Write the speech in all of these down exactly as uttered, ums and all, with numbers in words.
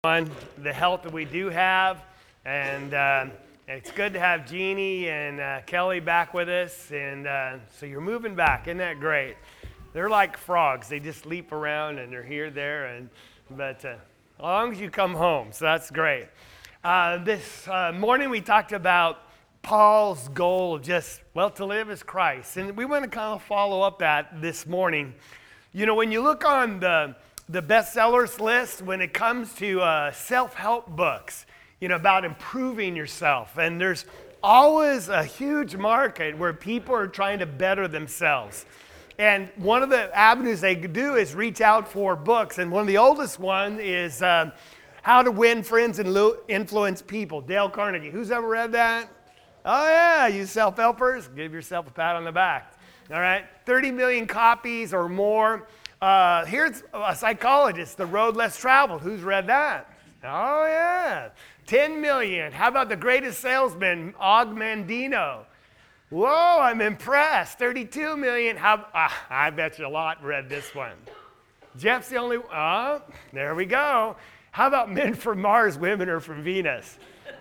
on the health that we do have, and uh, it's good to have Jeannie and uh, Kelly back with us, and uh, so you're moving back. Isn't that great? They're like frogs. They just leap around, and they're here, there, and but uh, as long as you come home, so that's great. Uh, this uh, morning we talked about Paul's goal of just, well, to live as Christ, and we want to kind of follow up that this morning. You know, when you look on the the bestsellers list when it comes to uh, self-help books, you know, about improving yourself. And there's always a huge market where people are trying to better themselves. And one of the avenues they could do is reach out for books. And one of the oldest one is uh, How to Win Friends and Lo- Influence People, Dale Carnegie. Who's ever read that? Oh yeah, you self-helpers, give yourself a pat on the back. All right, thirty million copies or more. Uh, here's a psychologist, The Road Less Traveled. Who's read that? Oh, yeah. ten million. How about The Greatest Salesman, Og Mandino? Whoa, I'm impressed. thirty-two million. How, ah, I bet you a lot read this one. Jeff's the only, oh, there we go. How about Men from Mars, Women Are from Venus?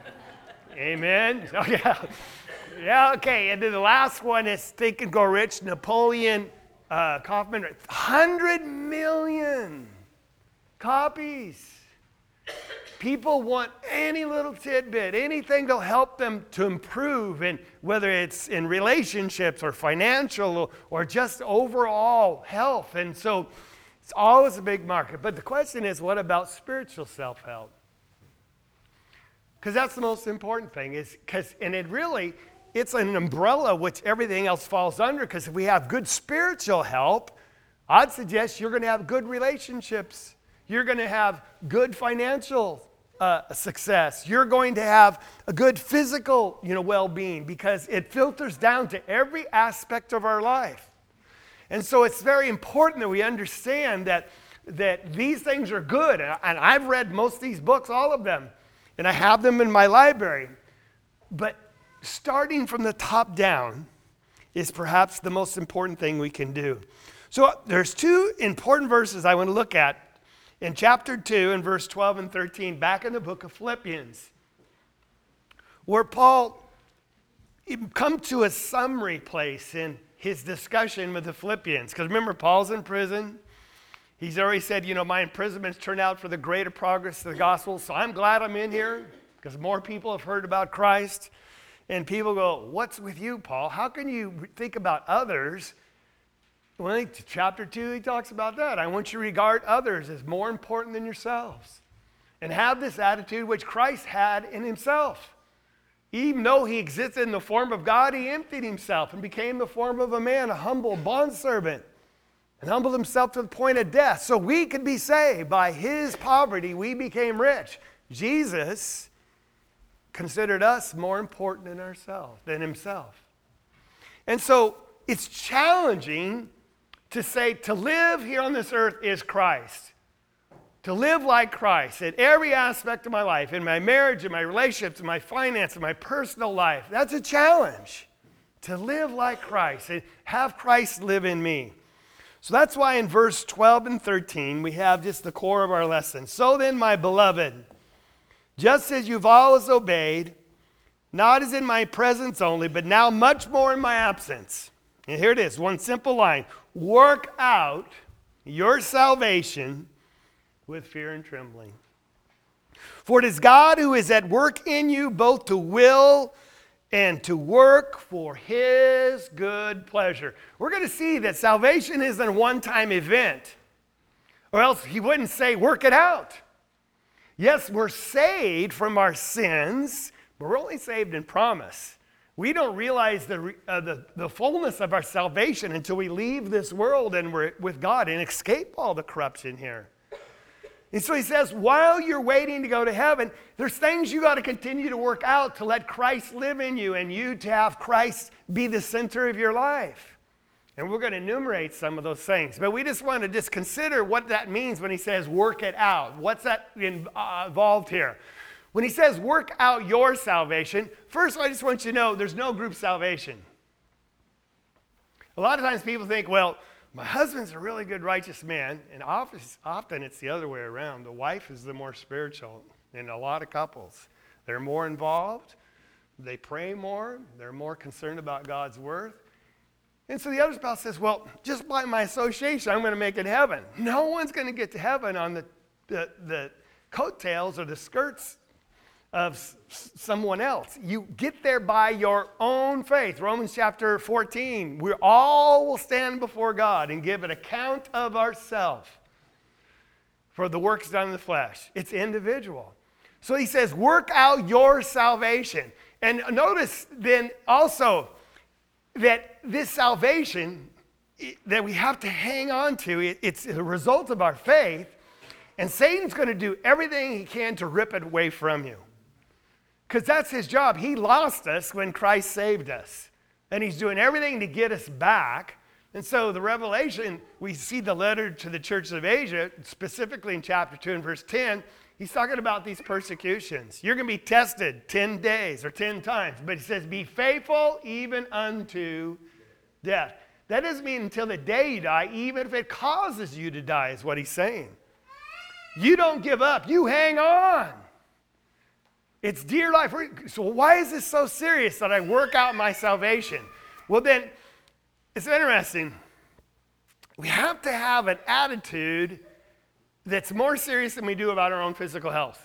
Amen. Oh, yeah. Yeah, okay. And then the last one is Think and Grow Rich, Napoleon Uh, Kaufman, one hundred million copies. People want any little tidbit, anything that'll help them to improve, and whether it's in relationships or financial or, or just overall health. And so it's always a big market. But the question is, what about spiritual self-help? Because that's the most important thing. Is because, and it really, it's an umbrella which everything else falls under, because if we have good spiritual help, I'd suggest you're going to have good relationships. You're going to have good financial uh, success. You're going to have a good physical, you know, well-being, because it filters down to every aspect of our life. And so it's very important that we understand that, that these things are good. And I've read most of these books, all of them, and I have them in my library. But starting from the top down is perhaps the most important thing we can do. So there's two important verses I want to look at in chapter two and verse twelve and thirteen, back in the book of Philippians, where Paul come to a summary place in his discussion with the Philippians. Because remember, Paul's in prison. He's already said, you know, my imprisonments turned out for the greater progress of the gospel, so I'm glad I'm in here because more people have heard about Christ. And people go, what's with you, Paul? How can you think about others? Well, in chapter two, he talks about that. I want you to regard others as more important than yourselves. And have this attitude which Christ had in himself. Even though he existed in the form of God, he emptied himself and became the form of a man, a humble bondservant, and humbled himself to the point of death. So we could be saved. By his poverty, we became rich. Jesus considered us more important than ourselves, than himself. And so it's challenging to say to live here on this earth is Christ. To live like Christ in every aspect of my life, in my marriage, in my relationships, in my finance, in my personal life. That's a challenge. To live like Christ and have Christ live in me. So that's why in verse twelve and thirteen we have just the core of our lesson. So then, my beloved, just as you've always obeyed, not as in my presence only, but now much more in my absence. And here it is, one simple line. Work out your salvation with fear and trembling. For it is God who is at work in you, both to will and to work for his good pleasure. We're going to see that salvation isn't a one-time event, or else he wouldn't say, work it out. Yes, we're saved from our sins, but we're only saved in promise. We don't realize the, uh, the, the fullness of our salvation until we leave this world and we're with God and escape all the corruption here. And so he says, while you're waiting to go to heaven, there's things you got to continue to work out to let Christ live in you and you to have Christ be the center of your life. And we're going to enumerate some of those things. But we just want to just consider what that means when he says work it out. What's that in, uh, involved here? When he says work out your salvation, first I just want you to know there's no group salvation. A lot of times people think, well, my husband's a really good, righteous man. And often it's the other way around. The wife is the more spiritual in a lot of couples. They're more involved. They pray more. They're more concerned about God's word. And so the other spouse says, well, just by my association, I'm going to make it heaven. No one's going to get to heaven on the, the, the coattails or the skirts of s- someone else. You get there by your own faith. Romans chapter fourteen, we all will stand before God and give an account of ourselves for the works done in the flesh. It's individual. So he says, work out your salvation. And notice then also that this salvation that we have to hang on to, it, it's a result of our faith, and Satan's going to do everything he can to rip it away from you. Because that's his job. He lost us when Christ saved us. And he's doing everything to get us back. And so the Revelation, we see the letter to the church of Asia, specifically in chapter two and verse ten, he's talking about these persecutions. You're going to be tested ten days or ten times. But he says, be faithful even unto death. That doesn't mean until the day you die, even if it causes you to die, is what he's saying. You don't give up. You hang on. It's dear life. So why is this so serious that I work out my salvation? Well, then, it's interesting. We have to have an attitude that's more serious than we do about our own physical health.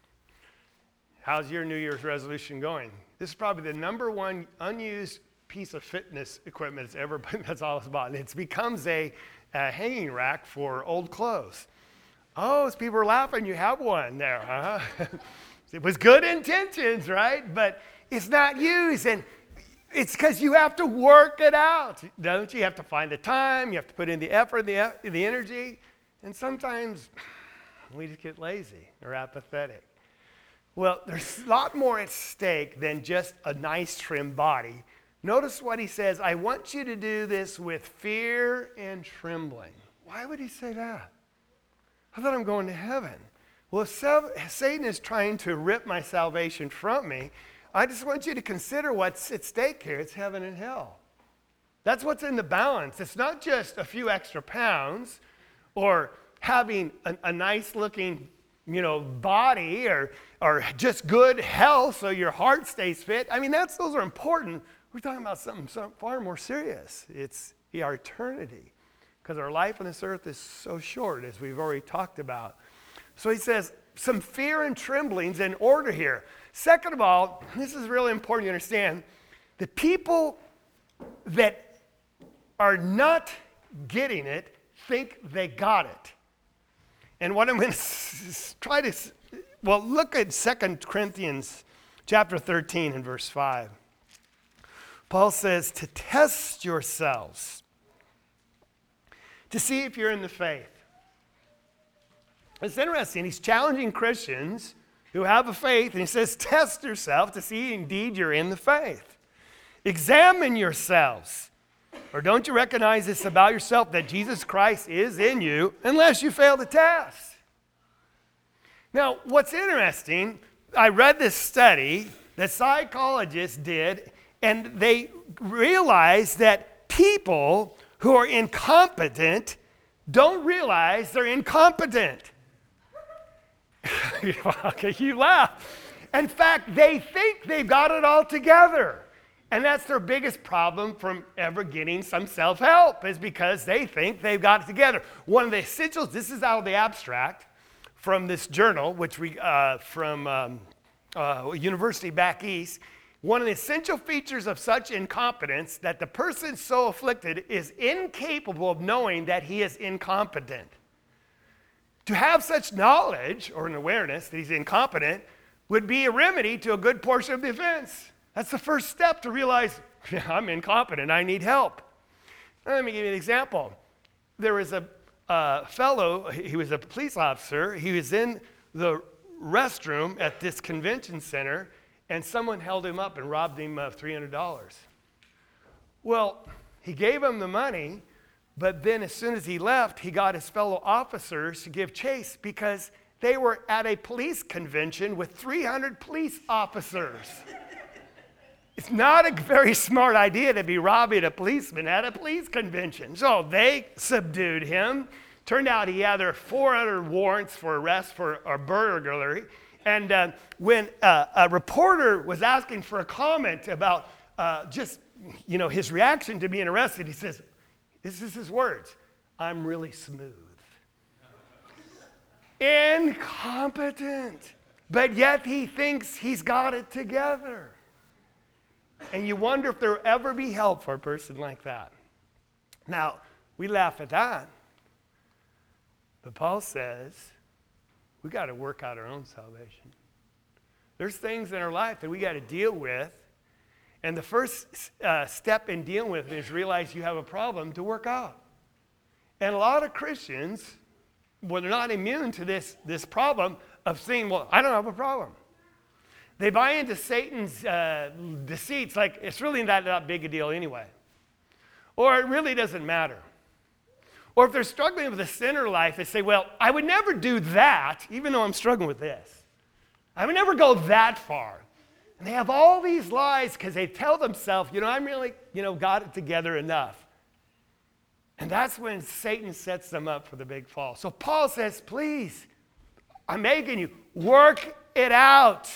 How's your New Year's resolution going? This is probably the number one unused piece of fitness equipment that's ever been, that's all it's about. And it becomes a, a hanging rack for old clothes. Oh, as people are laughing, you have one there, huh? It was good intentions, right? But it's not used. And it's because you have to work it out, don't you? You have to find the time. You have to put in the effort, the, the energy. And sometimes we just get lazy or apathetic. Well, there's a lot more at stake than just a nice trim body. Notice what he says. I want you to do this with fear and trembling. Why would he say that? I thought I'm going to heaven. Well, if Satan is trying to rip my salvation from me, I just want you to consider what's at stake here. It's heaven and hell. That's what's in the balance. It's not just a few extra pounds or having a, a nice looking, you know, body or, or just good health so your heart stays fit. I mean, that's, those are important. We're talking about something so far more serious. It's our eternity, because our life on this earth is so short, as we've already talked about. So he says, some fear and trembling's in order here. Second of all, this is really important to understand, the people that are not getting it think they got it. And what I'm going to try to, well, look at Second Corinthians chapter thirteen and verse five. Paul says to test yourselves, to see if you're in the faith. It's interesting. He's challenging Christians who have a faith, and he says, test yourself to see indeed you're in the faith. Examine yourselves. Or don't you recognize this about yourself, that Jesus Christ is in you, unless you fail the test? Now, what's interesting, I read this study that psychologists did, and they realized that people who are incompetent don't realize they're incompetent. Okay, you laugh. In fact, they think they've got it all together. And that's their biggest problem from ever getting some self-help, is because they think they've got it together. One of the essentials, this is out of the abstract from this journal, which we, uh, from um, uh, university back east. One of the essential features of such incompetence, that the person so afflicted is incapable of knowing that he is incompetent. To have such knowledge or an awareness that he's incompetent would be a remedy to a good portion of the offense. That's the first step to realize, yeah, I'm incompetent, I need help. Let me give you an example. There was a uh, fellow, he was a police officer, he was in the restroom at this convention center, and someone held him up and robbed him of three hundred dollars. Well, he gave him the money, but then as soon as he left, he got his fellow officers to give chase, because they were at a police convention with three hundred police officers. it's not a very smart idea to be robbing a policeman at a police convention. So they subdued him. Turned out he had there four hundred warrants for arrest for a burglary. And uh, when uh, a reporter was asking for a comment about uh, just, you know, his reaction to being arrested, he says, this is his words, "I'm really smooth." Incompetent. But yet he thinks he's got it together. And you wonder if there will ever be help for a person like that. Now, we laugh at that. But Paul says, we got to work out our own salvation. There's things in our life that we got to deal with. And the first uh, step in dealing with it is realize you have a problem to work out. And a lot of Christians, well, they're not immune to this, this problem of saying, well, I don't have a problem. They buy into Satan's uh, deceits like it's really not that big a deal anyway. Or it really doesn't matter. Or if they're struggling with a sinner life, they say, well, I would never do that, even though I'm struggling with this. I would never go that far. And they have all these lies because they tell themselves, you know, I'm really, you know, got it together enough. And that's when Satan sets them up for the big fall. So Paul says, please, I'm begging you, work it out.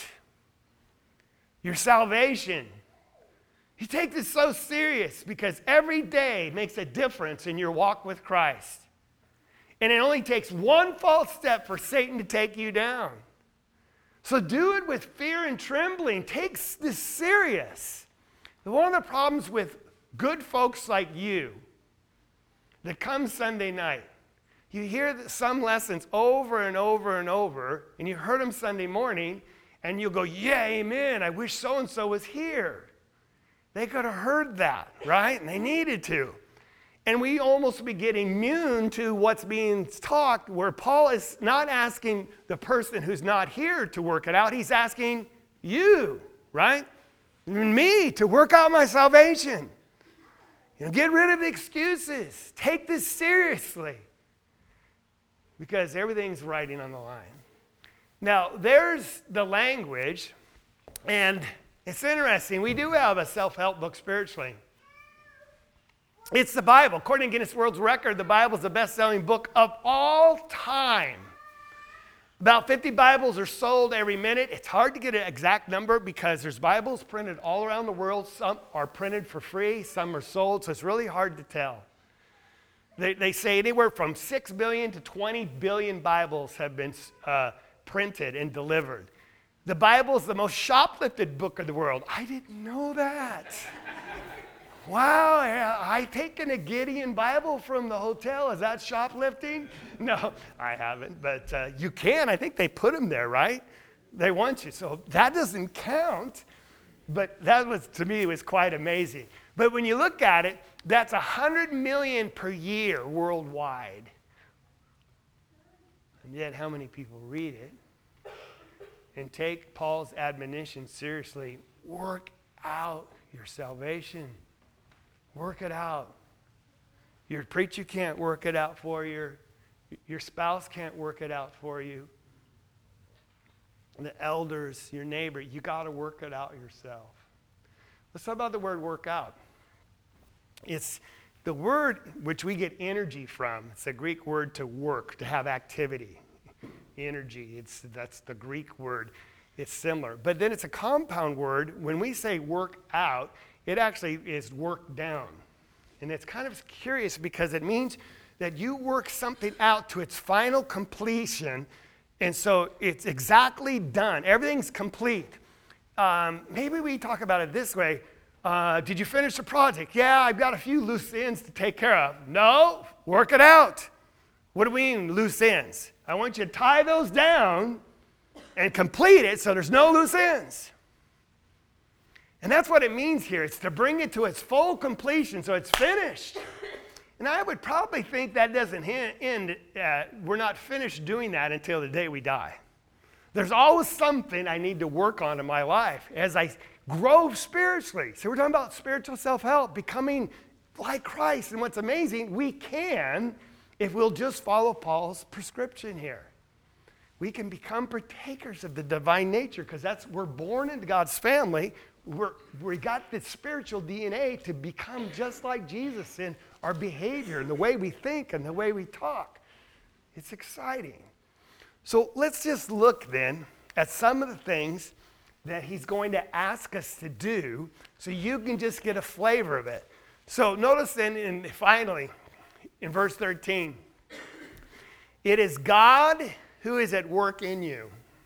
Your salvation. You take this so serious because every day makes a difference in your walk with Christ. And it only takes one false step for Satan to take you down. So do it with fear and trembling. Take this serious. One of the problems with good folks like you that come Sunday night, you hear some lessons over and over and over, and you heard them Sunday morning, and you'll go, yeah, amen, I wish so-and-so was here. They could have heard that, right? And they needed to. And we almost be getting immune to what's being taught, where Paul is not asking the person who's not here to work it out. He's asking you, right? Me to work out my salvation. You know, get rid of the excuses. Take this seriously. Because everything's riding on the line. Now, there's the language, and it's interesting. We do have a self-help book spiritually. It's the Bible. According to Guinness World Record, the Bible is the best-selling book of all time. About fifty Bibles are sold every minute. It's hard to get an exact number because there's Bibles printed all around the world. Some are printed for free. Some are sold, so it's really hard to tell. They, they say anywhere from six billion to twenty billion Bibles have been uh, printed and delivered. The Bible is the most shoplifted book of the world. I didn't know that. Wow, I taken a Gideon Bible from the hotel. Is that shoplifting? No, I haven't, but uh, you can. I think they put them there, right? They want you. So that doesn't count, but that was, to me, was quite amazing. But when you look at it, that's one hundred million per year worldwide. And yet, how many people read it and take Paul's admonition seriously? Work out your salvation. Work it out. Your preacher can't work it out for you. Your spouse can't work it out for you. The elders, your neighbor, you got to work it out yourself. Let's talk about the word work out. It's the word which we get energy from. It's a Greek word to work, to have activity. Energy, it's, that's the Greek word. It's similar. But then it's a compound word. When we say work out, it actually is work down. And it's kind of curious because it means that you work something out to its final completion. And so it's exactly done. Everything's complete. Um, maybe we talk about it this way. Uh, did you finish the project? Yeah, I've got a few loose ends to take care of. No, work it out. What do we mean, loose ends? I want you to tie those down and complete it so there's no loose ends. And that's what it means here. It's to bring it to its full completion so it's finished. And I would probably think that doesn't end, uh, we're not finished doing that until the day we die. There's always something I need to work on in my life as I grow spiritually. So we're talking about spiritual self-help, becoming like Christ. And what's amazing, we can, if we'll just follow Paul's prescription here. We can become partakers of the divine nature because that's we're born into God's family. we're, we got this spiritual D N A to become just like Jesus in our behavior and the way we think and the way we talk. It's exciting. So let's just look then at some of the things that he's going to ask us to do so you can just get a flavor of it. So notice then, in, finally, in verse thirteen, it is God who is at work in you,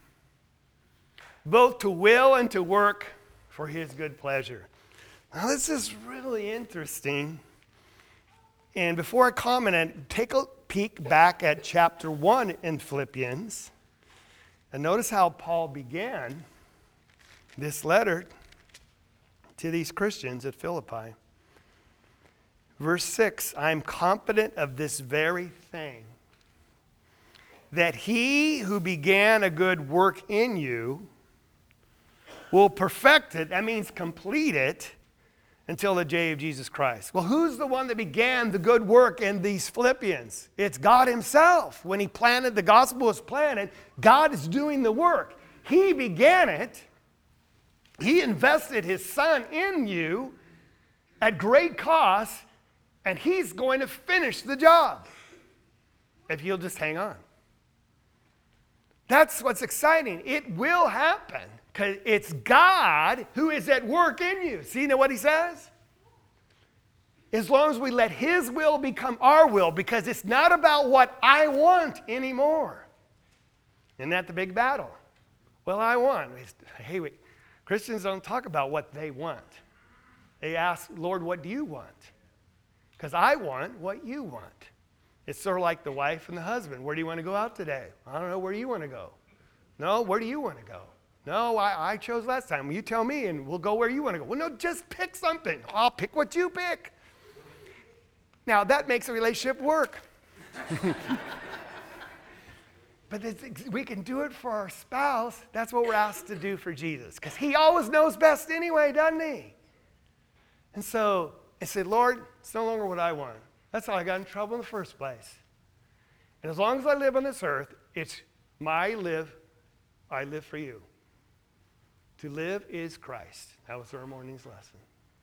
both to will and to work for his good pleasure. Now this is really interesting. And before I comment on it, take a peek back at chapter one in Philippians. And notice how Paul began this letter to these Christians at Philippi. Verse six, I am confident of this very thing, that he who began a good work in you will perfect it, that means complete it, until the day of Jesus Christ. Well, who's the one that began the good work in these Philippians? It's God himself. When he planted, the gospel was planted, God is doing the work. He began it. He invested his son in you at great cost, and he's going to finish the job if you'll just hang on. That's what's exciting. It will happen because it's God who is at work in you. See what he says? As long as we let his will become our will, because it's not about what I want anymore. Isn't that the big battle? Well, I want. Hey, wait. Christians don't talk about what they want. They ask, Lord, what do you want? Because I want what you want. It's sort of like the wife and the husband. Where do you want to go out today? I don't know. Where do you want to go? No, where do you want to go? No, I, I chose last time. Well, you tell me and we'll go where you want to go. Well, no, just pick something. I'll pick what you pick. Now, that makes a relationship work. But it's, we can do it for our spouse. That's what we're asked to do for Jesus. Because he always knows best anyway, doesn't he? And so I said, Lord, it's no longer what I want. That's how I got in trouble in the first place. And as long as I live on this earth, it's my live, I live for you. To live is Christ. That was our morning's lesson.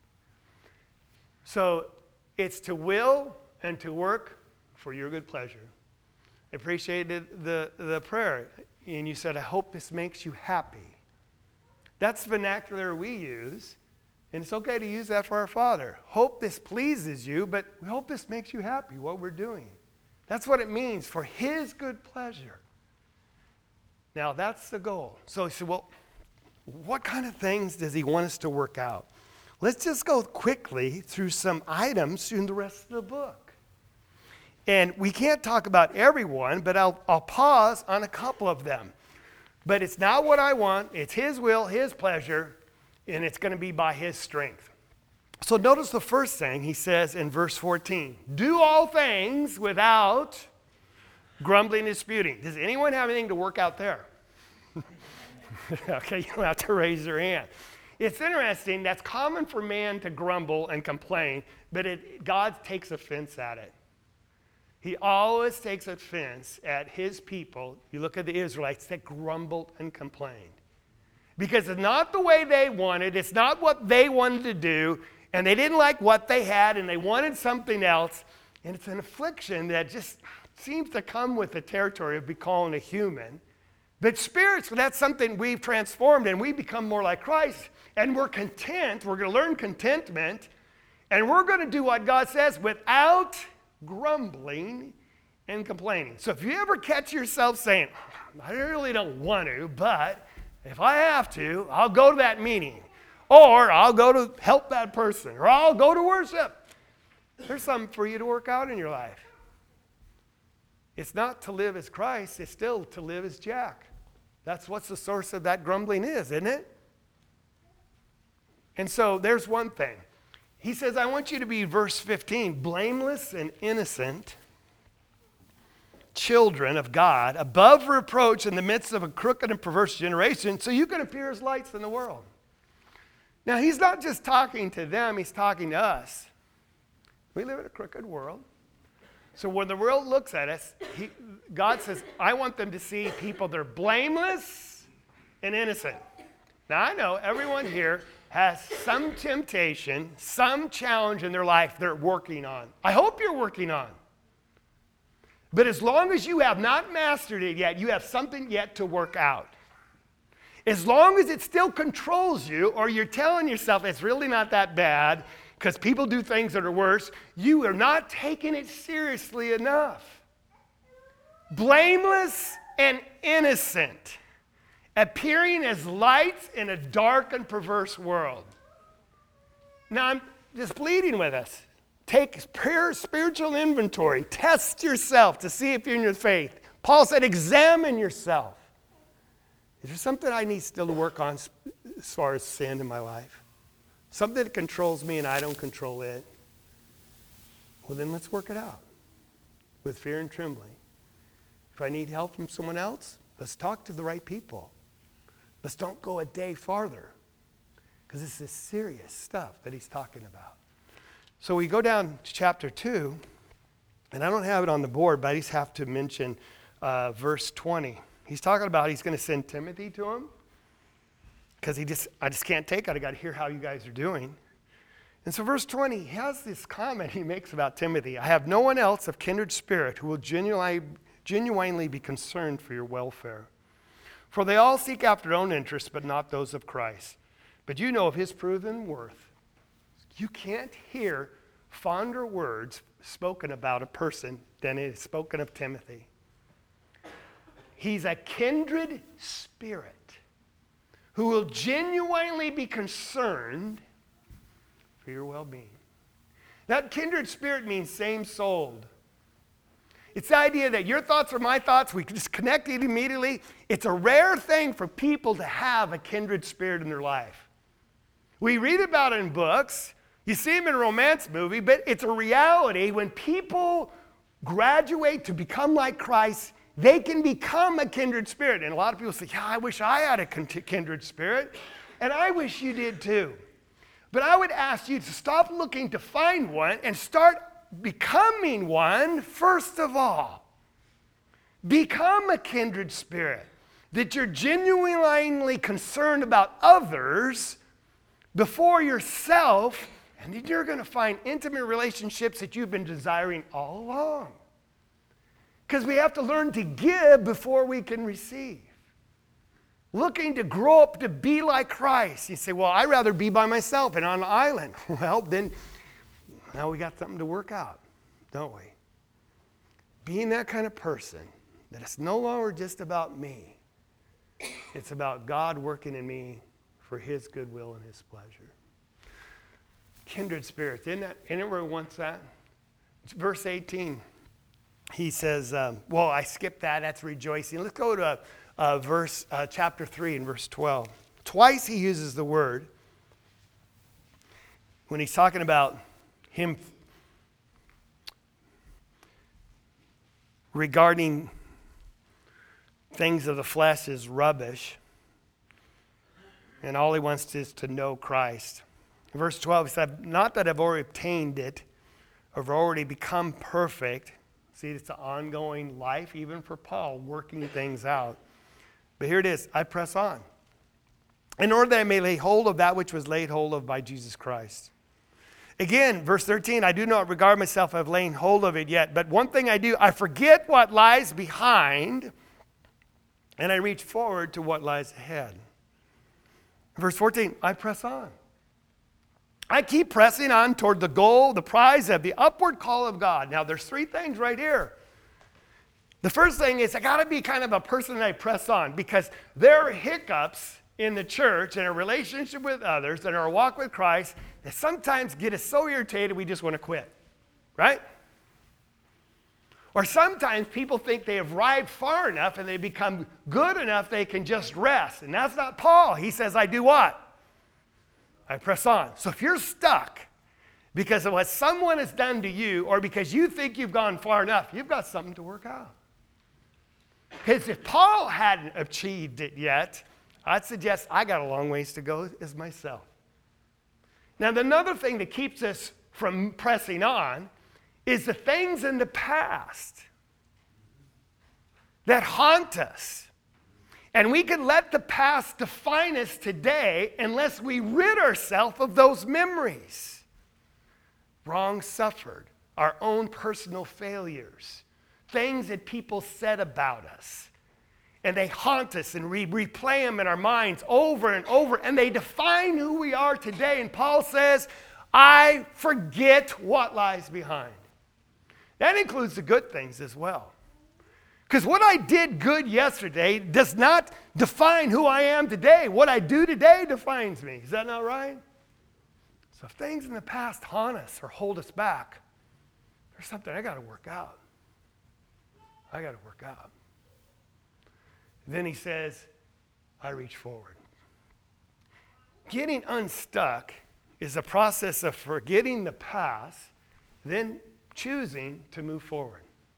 So it's to will and to work for your good pleasure. I appreciated the, the prayer. And you said, I hope this makes you happy. That's the vernacular we use. And it's okay to use that for our Father. Hope this pleases you, but we hope this makes you happy, what we're doing. That's what it means, for his good pleasure. Now, that's the goal. So he said, well, what kind of things does he want us to work out? Let's just go quickly through some items in the rest of the book. And we can't talk about everyone, but I'll, I'll pause on a couple of them. But it's not what I want. It's his will, his pleasure, and it's going to be by his strength. So notice the first thing he says in verse fourteen. Do all things without grumbling and disputing. Does anyone have anything to work out there? Okay, you don't have to raise your hand. It's interesting. That's common for man to grumble and complain, but it, God takes offense at it. He always takes offense at his people. You look at the Israelites that grumbled and complained. Because it's not the way they wanted. It's not what they wanted to do. And they didn't like what they had, and they wanted something else. And it's an affliction that just seems to come with the territory of becoming a human. But spiritually, that's something we've transformed, and we become more like Christ. And we're content. We're going to learn contentment. And we're going to do what God says without grumbling and complaining. So if you ever catch yourself saying, I really don't want to, but if I have to, I'll go to that meeting, or I'll go to help that person, or I'll go to worship. There's something for you to work out in your life. It's not to live as Christ, it's still to live as Jack. That's what the source of that grumbling is, isn't it? And so there's one thing. He says, I want you to be, verse fifteen, blameless and innocent children of God, above reproach in the midst of a crooked and perverse generation, so you can appear as lights in the world. Now, he's not just talking to them, he's talking to us. We live in a crooked world. So when the world looks at us, he, God says, I want them to see people that are blameless and innocent. Now, I know everyone here has some temptation, some challenge in their life they're working on. I hope you're working on. But as long as you have not mastered it yet, you have something yet to work out. As long as it still controls you, or you're telling yourself it's really not that bad because people do things that are worse, you are not taking it seriously enough. Blameless and innocent, appearing as lights in a dark and perverse world. Now, I'm just pleading with us. Take prayer, spiritual inventory. Test yourself to see if you're in your faith. Paul said, examine yourself. Is there something I need still to work on as far as sin in my life? Something that controls me and I don't control it? Well, then let's work it out with fear and trembling. If I need help from someone else, let's talk to the right people. Let's don't go a day farther, because this is serious stuff that he's talking about. So we go down to chapter two, and I don't have it on the board, but I just have to mention uh, verse twenty. He's talking about he's going to send Timothy to him, because he just I just can't take it. I got to hear how you guys are doing. And so verse twenty, he has this comment he makes about Timothy. I have no one else of kindred spirit who will genuinely, genuinely be concerned for your welfare. For they all seek after their own interests, but not those of Christ. But you know of his proven worth. You can't hear fonder words spoken about a person than is spoken of Timothy. He's a kindred spirit who will genuinely be concerned for your well-being. That kindred spirit means same-souled. It's the idea that your thoughts are my thoughts. We can just connect it immediately. It's a rare thing for people to have a kindred spirit in their life. We read about it in books. You see them in a romance movie, but it's a reality. When people graduate to become like Christ, they can become a kindred spirit. And a lot of people say, yeah, I wish I had a kindred spirit. And I wish you did too. But I would ask you to stop looking to find one and start becoming one first of all. Become a kindred spirit. That you're genuinely concerned about others before yourself, and then you're going to find intimate relationships that you've been desiring all along. Because we have to learn to give before we can receive. Looking to grow up to be like Christ. You say, well, I'd rather be by myself and on an island. Well, then, now we got something to work out, don't we? Being that kind of person, that it's no longer just about me. It's about God working in me for his goodwill and his pleasure. Kindred spirits, isn't that, isn't it where he wants that? It's verse eighteen. He says, um, well, I skipped that. That's rejoicing. Let's go to uh, verse uh, chapter three and verse twelve. Twice he uses the word when he's talking about him regarding things of the flesh as rubbish, and all he wants is to know Christ. In verse twelve, he said, not that I've already obtained it, or have already become perfect. See, it's an ongoing life, even for Paul, working things out. But here it is, I press on, in order that I may lay hold of that which was laid hold of by Jesus Christ. Again, verse thirteen, I do not regard myself as laying hold of it yet, but one thing I do, I forget what lies behind, and I reach forward to what lies ahead. Verse fourteen, I press on. I keep pressing on toward the goal, the prize of the upward call of God. Now, there's three things right here. The first thing is I got to be kind of a person that I press on, because there are hiccups in the church and our relationship with others and our walk with Christ that sometimes get us so irritated we just want to quit, right? Or sometimes people think they have arrived far enough and they become good enough they can just rest. And that's not Paul. He says, I do what? I press on. So if you're stuck because of what someone has done to you, or because you think you've gone far enough, you've got something to work out. Because if Paul hadn't achieved it yet, I'd suggest I got a long ways to go as myself. Now, another thing that keeps us from pressing on is the things in the past that haunt us And we can let the past define us today unless we rid ourselves of those memories. Wrong suffered, our own personal failures, things that people said about us. And they haunt us and we replay them in our minds over and over. And they define who we are today. And Paul says, I forget what lies behind. That includes the good things as well. Because what I did good yesterday does not define who I am today. What I do today defines me. Is that not right? So if things in the past haunt us or hold us back, there's something I got to work out. I got to work out. Then he says, I reach forward. Getting unstuck is a process of forgetting the past, then choosing to move forward.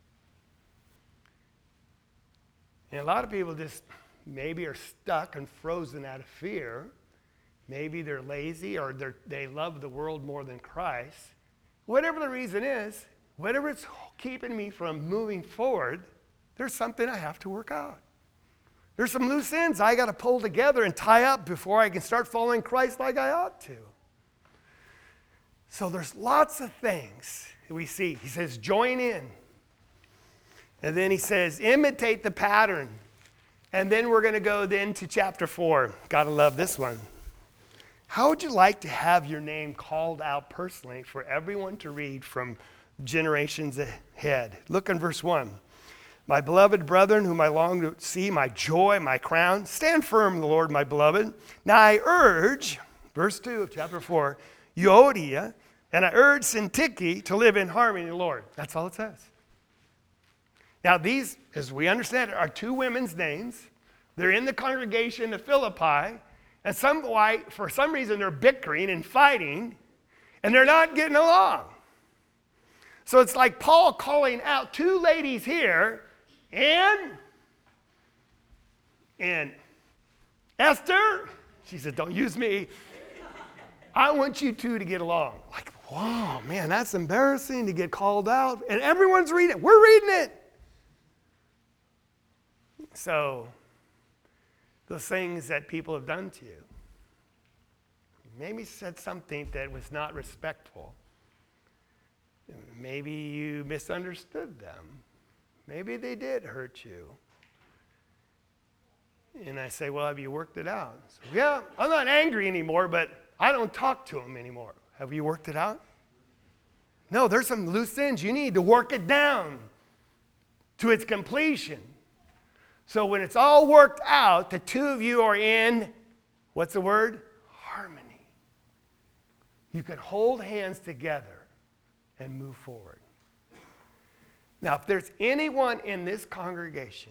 And a lot of people just maybe are stuck and frozen out of fear. Maybe they're lazy or they're, they love the world more than Christ. Whatever the reason is, whatever it's keeping me from moving forward, there's something I have to work out. There's some loose ends I got to pull together and tie up before I can start following Christ like I ought to. So there's lots of things we see. He says, join in. And then he says, imitate the pattern. And then we're going to go then to chapter four. Gotta love this one. How would you like to have your name called out personally for everyone to read from generations ahead? Look in verse one. My beloved brethren, whom I long to see, my joy, my crown, stand firm in the Lord, my beloved. Now I urge, verse two of chapter four, Euodia, and I urge Syntyche to live in harmony in the Lord. That's all it says. Now these, as we understand it, are two women's names. They're in the congregation of Philippi, and some, why, for some reason they're bickering and fighting, and they're not getting along. So it's like Paul calling out two ladies here, and, and Esther, she said, don't use me. I want you two to get along. Like, whoa, man, that's embarrassing to get called out. And everyone's reading it. We're reading it. So, those things that people have done to you, maybe said something that was not respectful. Maybe you misunderstood them. Maybe they did hurt you. And I say, well, have you worked it out? So, yeah, I'm not angry anymore, but I don't talk to them anymore. Have you worked it out? No, there's some loose ends. You need to work it down to its completion. So when it's all worked out, the two of you are in, what's the word? Harmony. You can hold hands together and move forward. Now, if there's anyone in this congregation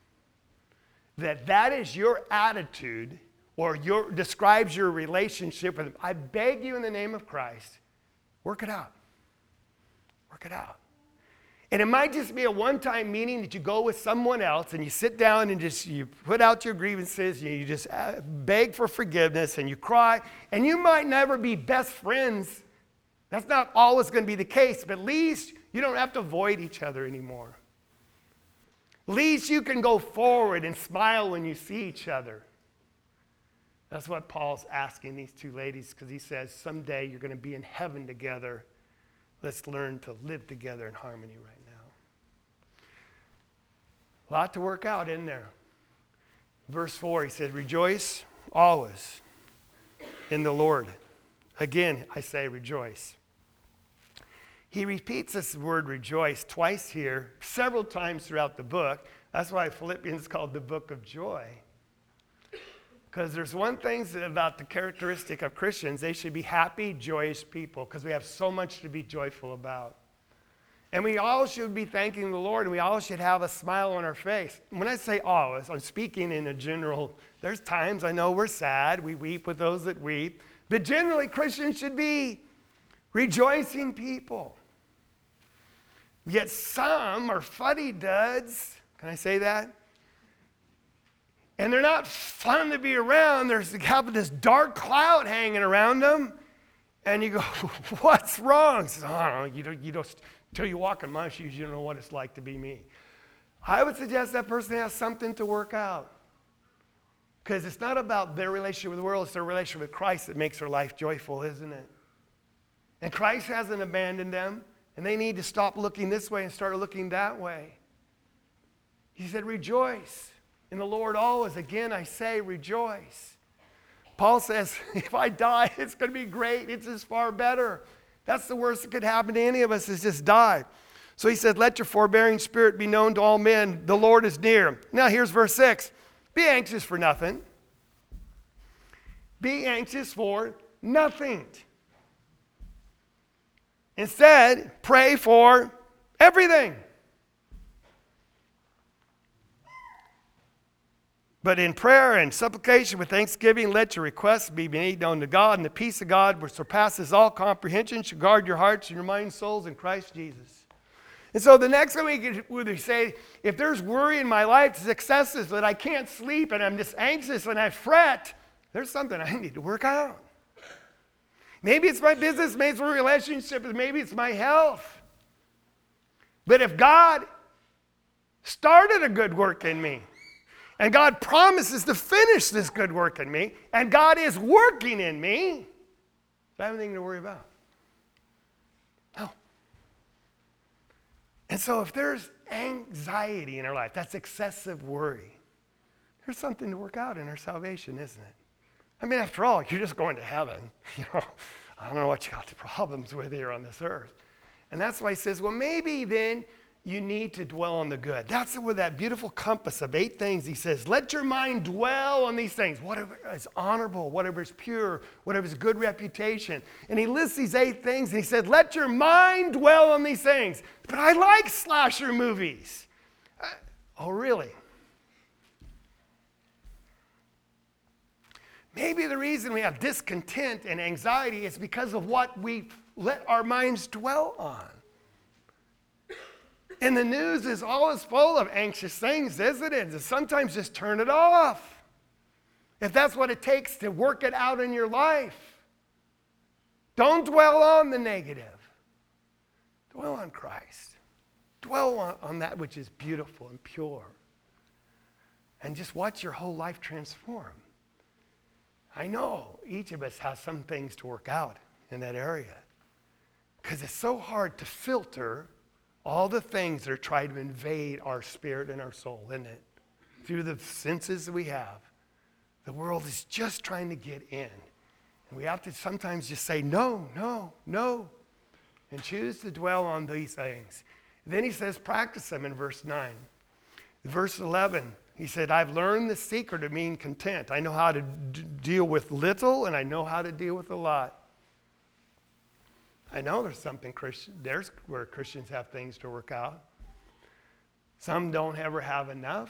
that that is your attitude or your, describes your relationship with them, I beg you in the name of Christ, work it out. Work it out. And it might just be a one-time meeting that you go with someone else and you sit down and just you put out your grievances, you just beg for forgiveness and you cry, and you might never be best friends. That's not always going to be the case, but at least you don't have to avoid each other anymore. At least you can go forward and smile when you see each other. That's what Paul's asking these two ladies, because he says someday you're going to be in heaven together. Let's learn to live together in harmony right now. A lot to work out in there. Verse four, he said, rejoice always in the Lord. Again, I say rejoice. He repeats this word rejoice twice here, several times throughout the book. That's why Philippians is called the book of joy. Because there's one thing about the characteristic of Christians, they should be happy, joyous people, because we have so much to be joyful about. And we all should be thanking the Lord, and we all should have a smile on our face. When I say always, I'm speaking in a general, there's times I know we're sad, we weep with those that weep, but generally Christians should be rejoicing people. Yet some are fuddy-dudds, can I say that? And they're not fun to be around. There's having this dark cloud hanging around them. And you go, what's wrong? Says, oh, I don't know. You don't, you don't, until you walk in my shoes, you don't know what it's like to be me. I would suggest that person has something to work out. Because it's not about their relationship with the world, it's their relationship with Christ that makes their life joyful, isn't it? And Christ hasn't abandoned them, and they need to stop looking this way and start looking that way. He said, rejoice in the Lord always. Again, I say rejoice. Paul says, if I die, it's going to be great. It's just far better. That's the worst that could happen to any of us is just die. So he said, let your forbearing spirit be known to all men. The Lord is near. Now here's verse six. Be anxious for nothing. Be anxious for nothing. Instead, pray for everything. But in prayer and supplication with thanksgiving, let your requests be made known to God, and the peace of God, which surpasses all comprehension, should guard your hearts and your minds, souls in Christ Jesus. And so the next thing we could would say, if there's worry in my life, it's excessive, that I can't sleep and I'm just anxious and I fret, there's something I need to work out. Maybe it's my business, maybe it's my relationship, maybe it's my health. But if God started a good work in me, and God promises to finish this good work in me, and God is working in me, do I have anything to worry about? No. And so if there's anxiety in our life, that's excessive worry, there's something to work out in our salvation, isn't it? I mean, after all, you're just going to heaven. You know, I don't know what you got the problems with here on this earth. And that's why he says, well, maybe then you need to dwell on the good. That's where that beautiful compass of eight things, he says, let your mind dwell on these things. Whatever is honorable, whatever is pure, whatever is good reputation. And he lists these eight things, and he said, let your mind dwell on these things. But I like slasher movies. Uh, oh, really? Maybe the reason we have discontent and anxiety is because of what we let our minds dwell on. And the news is always full of anxious things, isn't it? And sometimes just turn it off. If that's what it takes to work it out in your life. Don't dwell on the negative. Dwell on Christ. Dwell on, on that which is beautiful and pure. And just watch your whole life transform. I know each of us has some things to work out in that area. Because it's so hard to filter all the things that are trying to invade our spirit and our soul, isn't it? Through the senses that we have. The world is just trying to get in. And we have to sometimes just say, no, no, no. And choose to dwell on these things. Then he says, practice them in verse nine. In verse eleven, he said, I've learned the secret of being content. I know how to d- deal with little, and I know how to deal with a lot. I know there's something Christian, there's where Christians have things to work out. Some don't ever have enough,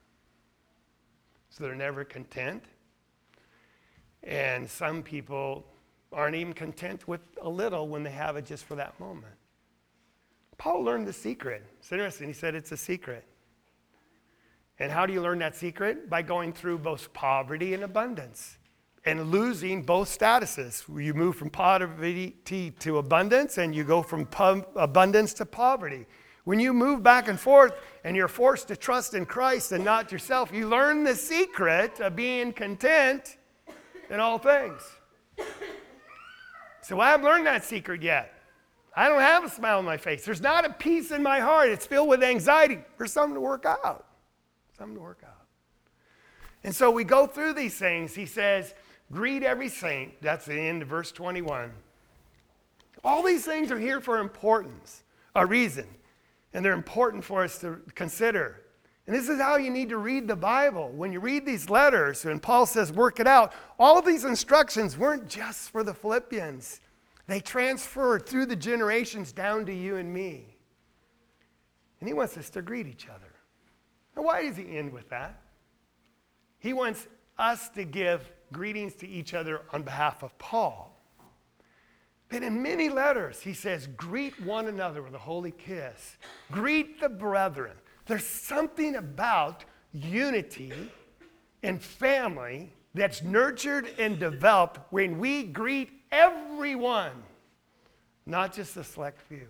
so they're never content. And some people aren't even content with a little when they have it just for that moment. Paul learned the secret. It's interesting. He said it's a secret. And how do you learn that secret? By going through both poverty and abundance. And losing both statuses. You move from poverty to abundance, and you go from po- abundance to poverty. When you move back and forth and you're forced to trust in Christ and not yourself, you learn the secret of being content in all things. So I haven't learned that secret yet. I don't have a smile on my face. There's not a peace in my heart. It's filled with anxiety. There's something to work out. Something to work out. And so we go through these things. He says, greet every saint. That's the end of verse twenty-one. All these things are here for importance, a reason. And they're important for us to consider. And this is how you need to read the Bible. When you read these letters, and Paul says, work it out, all of these instructions weren't just for the Philippians. They transferred through the generations down to you and me. And he wants us to greet each other. Now, why does he end with that? He wants us to give greetings to each other on behalf of Paul. But in many letters, he says, greet one another with a holy kiss. Greet the brethren. There's something about unity and family that's nurtured and developed when we greet everyone, not just a select few.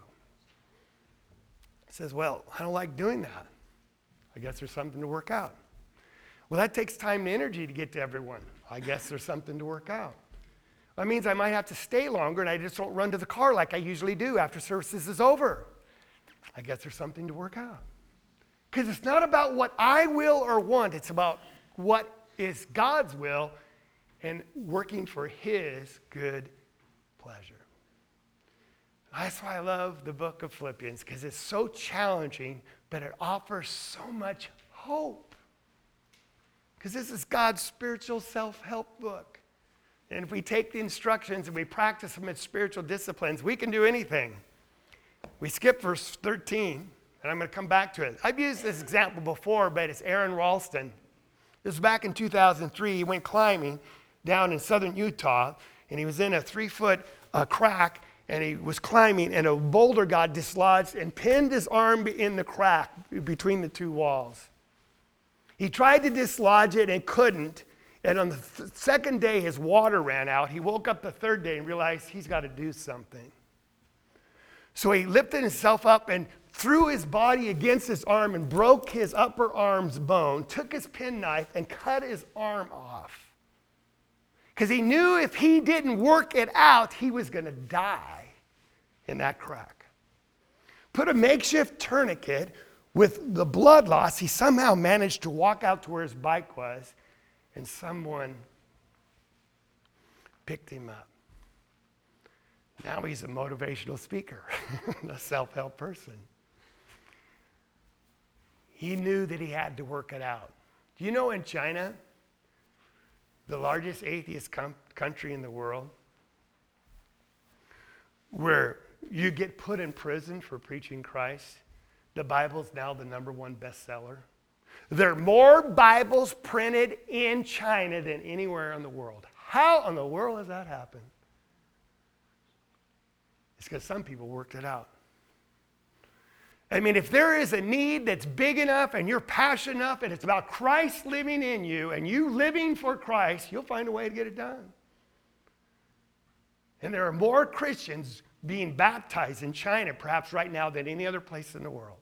He says, well, I don't like doing that. I guess there's something to work out. Well, that takes time and energy to get to everyone. I guess there's something to work out. That means I might have to stay longer and I just don't run to the car like I usually do after services is over. I guess there's something to work out. Because it's not about what I will or want. It's about what is God's will and working for his good pleasure. That's why I love the book of Philippians, because it's so challenging, but it offers so much hope. Because this is God's spiritual self-help book. And if we take the instructions and we practice them as spiritual disciplines, we can do anything. We skip verse thirteen, and I'm going to come back to it. I've used this example before, but it's Aaron Ralston. This was back in two thousand three. He went climbing down in southern Utah, and he was in a three-foot uh, crack, and he was climbing, and a boulder got dislodged and pinned his arm in the crack between the two walls. He tried to dislodge it and couldn't, and on the th- second day, his water ran out. He woke up the third day and realized he's got to do something. So he lifted himself up and threw his body against his arm and broke his upper arm's bone, took his penknife and cut his arm off. Because he knew if he didn't work it out, he was going to die in that crack. Put a makeshift tourniquet with the blood loss. He somehow managed to walk out to where his bike was, and someone picked him up. Now he's a motivational speaker, a self-help person. He knew that he had to work it out. Do you know in China, the largest atheist com- country in the world, where you get put in prison for preaching Christ, the Bible's now the number one bestseller? There are more Bibles printed in China than anywhere in the world. How in the world has that happened? It's because some people worked it out. I mean, if there is a need that's big enough and you're passionate enough and it's about Christ living in you and you living for Christ, you'll find a way to get it done. And there are more Christians being baptized in China perhaps right now than any other place in the world.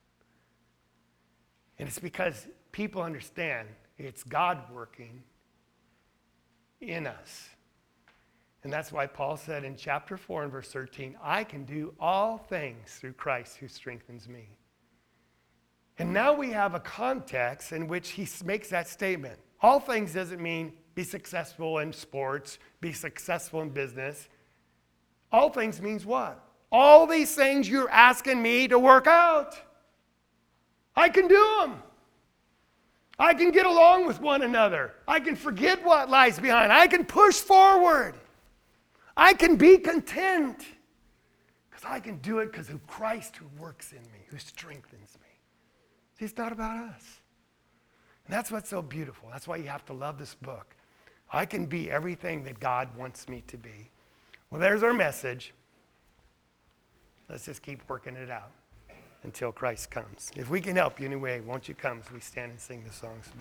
And it's because people understand it's God working in us. And that's why Paul said in chapter four and verse thirteen, I can do all things through Christ who strengthens me. And now we have a context in which he makes that statement. All things doesn't mean be successful in sports, be successful in business. All things means what? All these things you're asking me to work out. I can do them. I can get along with one another. I can forget what lies behind. I can push forward. I can be content because I can do it because of Christ who works in me, who strengthens me. See, it's not about us. And that's what's so beautiful. That's why you have to love this book. I can be everything that God wants me to be. Well, there's our message. Let's just keep working it out until Christ comes. If we can help you anyway, won't you come as we stand and sing the songs?